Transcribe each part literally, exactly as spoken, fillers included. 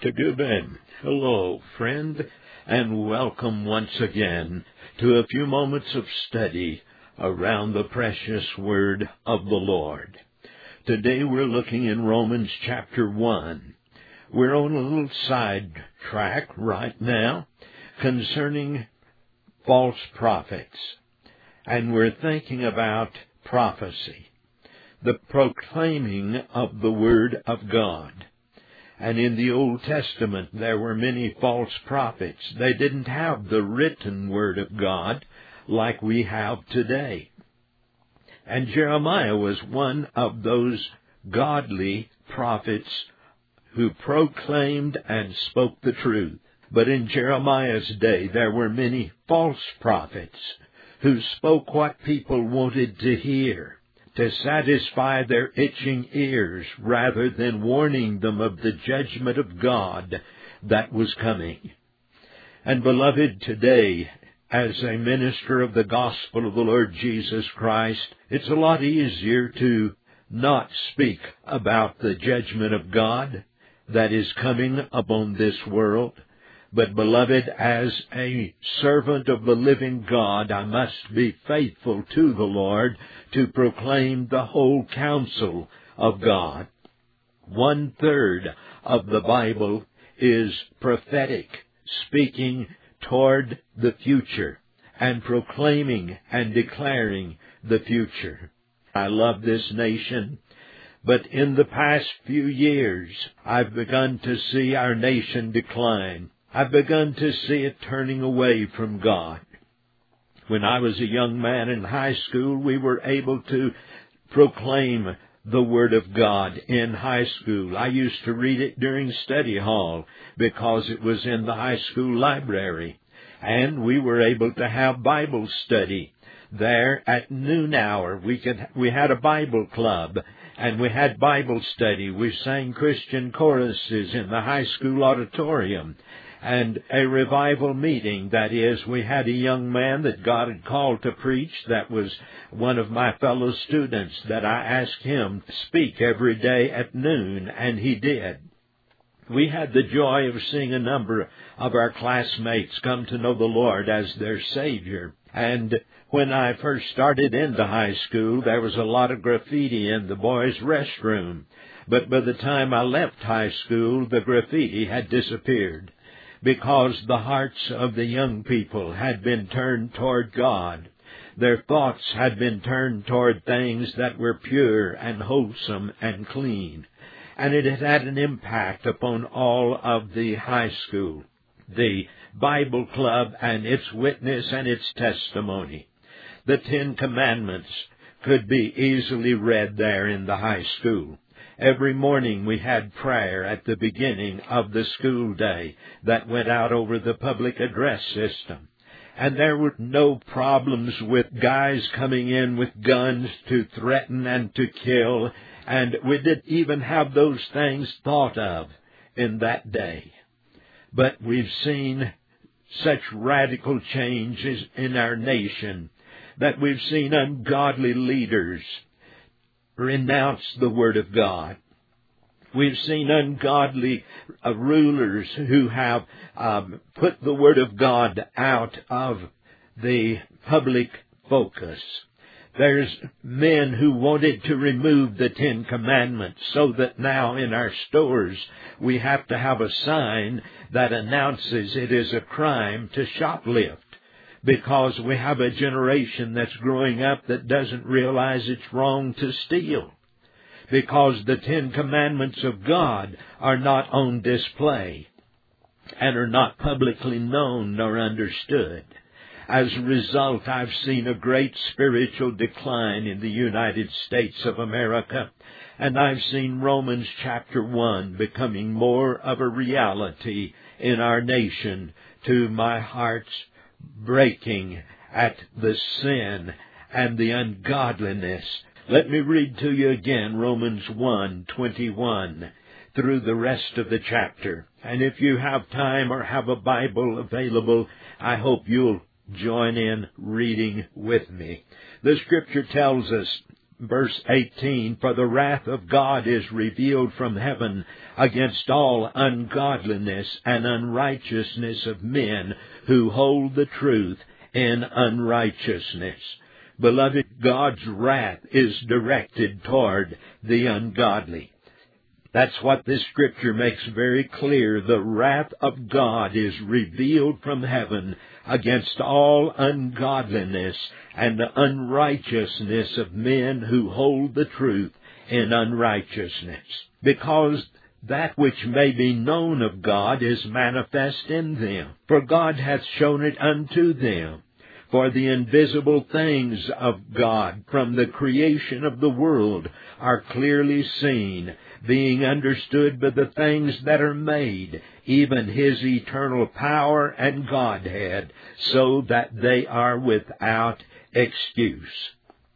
Tegubin. Hello, friend, and welcome once again to a few moments of study around the precious Word of the Lord. Today we're looking in Romans chapter one. We're on a little side track right now concerning false prophets, and we're thinking about prophecy, the proclaiming of the Word of God. And in the Old Testament, there were many false prophets. They didn't have the written Word of God like we have today. And Jeremiah was one of those godly prophets who proclaimed and spoke the truth. But in Jeremiah's day, there were many false prophets who spoke what people wanted to hear, to satisfy their itching ears, rather than warning them of the judgment of God that was coming. And beloved, today, as a minister of the gospel of the Lord Jesus Christ, it's a lot easier to not speak about the judgment of God that is coming upon this world. But, beloved, as a servant of the living God, I must be faithful to the Lord to proclaim the whole counsel of God. One third of the Bible is prophetic, speaking toward the future and proclaiming and declaring the future. I love this nation. But in the past few years, I've begun to see our nation decline. I've begun to see it turning away from God. When I was a young man in high school, we were able to proclaim the Word of God in high school. I used to read it during study hall because it was in the high school library. And we were able to have Bible study there at noon hour. We could, we had a Bible club, and we had Bible study. We sang Christian choruses in the high school auditorium. And a revival meeting, that is, we had a young man that God had called to preach that was one of my fellow students, that I asked him to speak every day at noon, and he did. We had the joy of seeing a number of our classmates come to know the Lord as their Savior. And when I first started into high school, there was a lot of graffiti in the boys' restroom. But by the time I left high school, the graffiti had disappeared, because the hearts of the young people had been turned toward God. Their thoughts had been turned toward things that were pure and wholesome and clean. And it had had an impact upon all of the high school, the Bible club and its witness and its testimony. The Ten Commandments could be easily read there in the high school. Every morning we had prayer at the beginning of the school day that went out over the public address system. And there were no problems with guys coming in with guns to threaten and to kill. And we didn't even have those things thought of in that day. But we've seen such radical changes in our nation that we've seen ungodly leaders renounce the Word of God. We've seen ungodly uh, rulers who have um, put the Word of God out of the public focus. There's men who wanted to remove the Ten Commandments, so that now in our stores we have to have a sign that announces it is a crime to shoplift, because we have a generation that's growing up that doesn't realize it's wrong to steal, because the Ten Commandments of God are not on display and are not publicly known nor understood. As a result, I've seen a great spiritual decline in the United States of America, and I've seen Romans chapter one becoming more of a reality in our nation, to my heart's breaking at the sin and the ungodliness. Let me read to you again Romans one twenty-one through the rest of the chapter. And if you have time or have a Bible available, I hope you'll join in reading with me. The Scripture tells us, verse eighteen, "For the wrath of God is revealed from heaven against all ungodliness and unrighteousness of men who hold the truth in unrighteousness." Beloved, God's wrath is directed toward the ungodly. That's what this scripture makes very clear. The wrath of God is revealed from heaven against all ungodliness and unrighteousness of men who hold the truth in unrighteousness. Because that which may be known of God is manifest in them, for God hath shown it unto them. For the invisible things of God from the creation of the world are clearly seen, being understood by the things that are made, even His eternal power and Godhead, so that they are without excuse.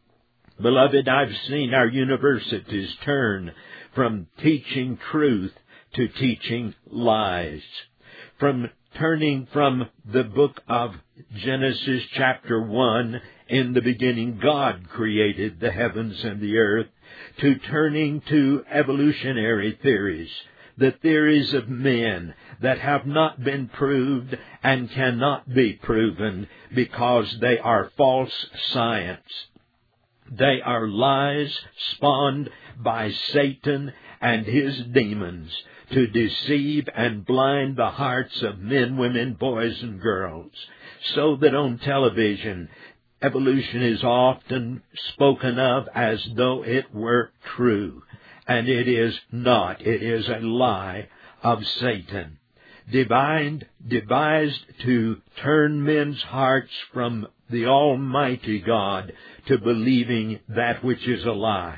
Beloved, I've seen our universities turn from teaching truth to teaching lies, from turning from the book of Genesis chapter one, "In the beginning God created the heavens and the earth," to turning to evolutionary theories, the theories of men that have not been proved and cannot be proven because they are false science. They are lies spawned by Satan and his demons to deceive and blind the hearts of men, women, boys, and girls, so that on television, evolution is often spoken of as though it were true, and it is not. It is a lie of Satan, divined, devised to turn men's hearts from the Almighty God to believing that which is a lie.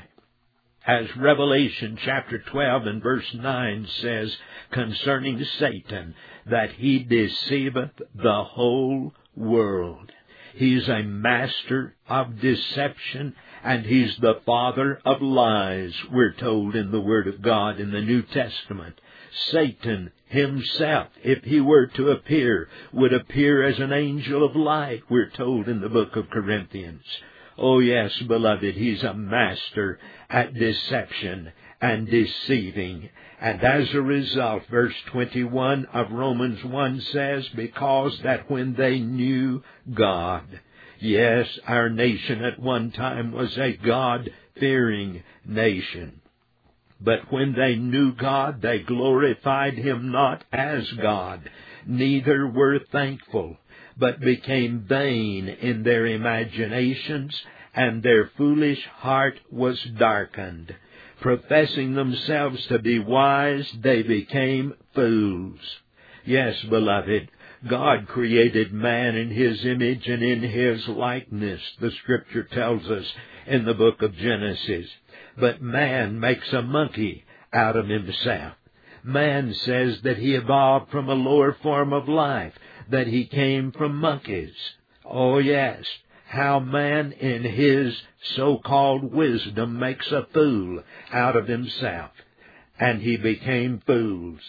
As Revelation chapter twelve and verse nine says concerning Satan, that he deceiveth the whole world. He's a master of deception, and he's the father of lies, we're told in the Word of God in the New Testament. Satan himself, if he were to appear, would appear as an angel of light, we're told in the book of Corinthians. Oh yes, beloved, he's a master at deception and deceiving. And as a result, verse twenty-one of Romans one says, "Because that when they knew God," yes, our nation at one time was a God-fearing nation. "But when they knew God, they glorified Him not as God, neither were thankful, but became vain in their imaginations, and their foolish heart was darkened. Professing themselves to be wise, they became fools." Yes, beloved, God created man in His image and in His likeness, the Scripture tells us in the book of Genesis. But man makes a monkey out of himself. Man says that he evolved from a lower form of life, that he came from monkeys. Oh yes, how man in his so-called wisdom makes a fool out of himself. And he became fools,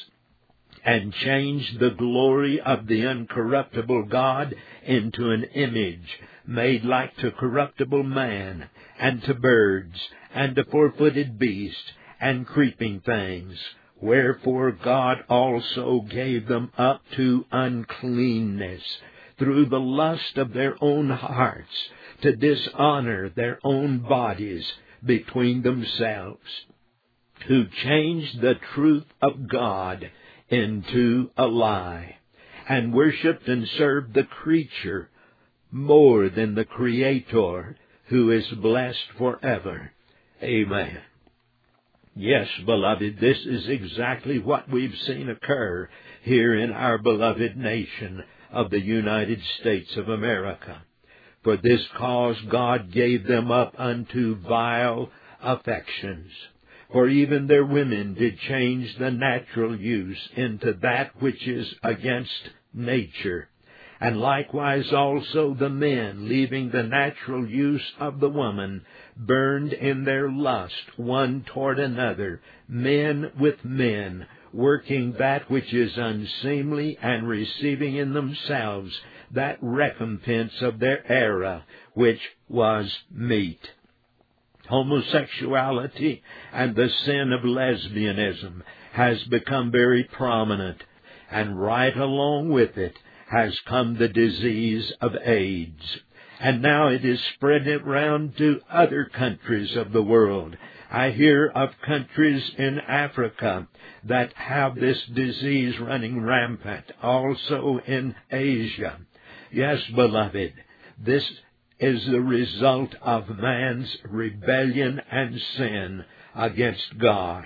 and changed the glory of the uncorruptible God into an image made like to corruptible man, and to birds, and to four-footed beasts, and creeping things. Wherefore God also gave them up to uncleanness, through the lust of their own hearts, to dishonor their own bodies between themselves, who changed the truth of God into a lie, and worshipped and served the creature more than the Creator, who is blessed forever. Amen. Yes, beloved, this is exactly what we've seen occur here in our beloved nation of the United States of America. For this cause God gave them up unto vile affections. For even their women did change the natural use into that which is against nature. And likewise also the men, leaving the natural use of the woman, burned in their lust one toward another, men with men, working that which is unseemly, and receiving in themselves that recompense of their error, which was meat. Homosexuality and the sin of lesbianism has become very prominent, and right along with it has come the disease of AIDS. And now it is spreading around to other countries of the world. I hear of countries in Africa that have this disease running rampant, also in Asia. Yes, beloved, this is the result of man's rebellion and sin against God.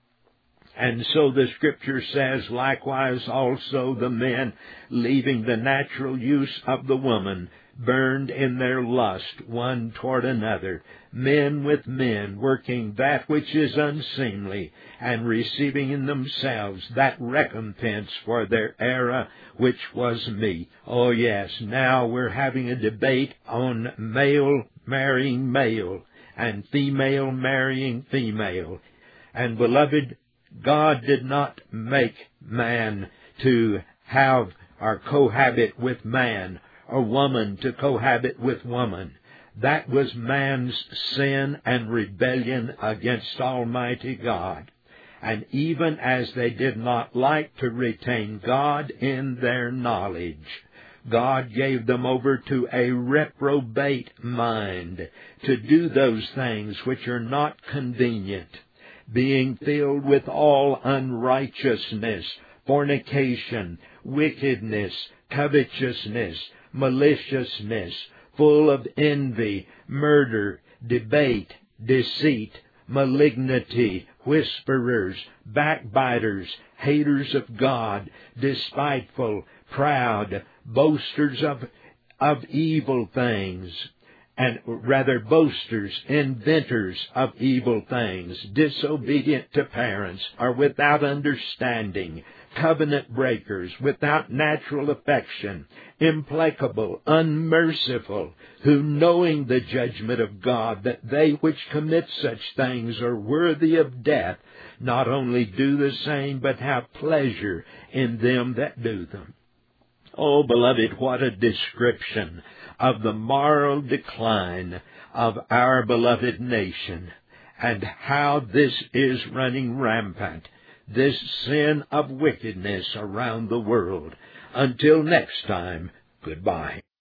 And so the Scripture says, likewise also the men, leaving the natural use of the woman, burned in their lust one toward another, men with men, working that which is unseemly, and receiving in themselves that recompense for their error which was meet. Oh yes, now we're having a debate on male marrying male, and female marrying female. And beloved, God did not make man to have or cohabit with man, or woman to cohabit with woman. That was man's sin and rebellion against Almighty God. And even as they did not like to retain God in their knowledge, God gave them over to a reprobate mind to do those things which are not convenient, being filled with all unrighteousness, fornication, wickedness, covetousness, maliciousness, full of envy, murder, debate, deceit, malignity, whisperers, backbiters, haters of God, despiteful, proud, boasters of, of evil things, and rather boasters, inventors of evil things, disobedient to parents, are without understanding, covenant breakers, without natural affection, implacable, unmerciful, who, knowing the judgment of God, that they which commit such things are worthy of death, not only do the same, but have pleasure in them that do them. Oh, beloved, what a description of the moral decline of our beloved nation, and how this is running rampant, this sin of wickedness around the world. Until next time, goodbye.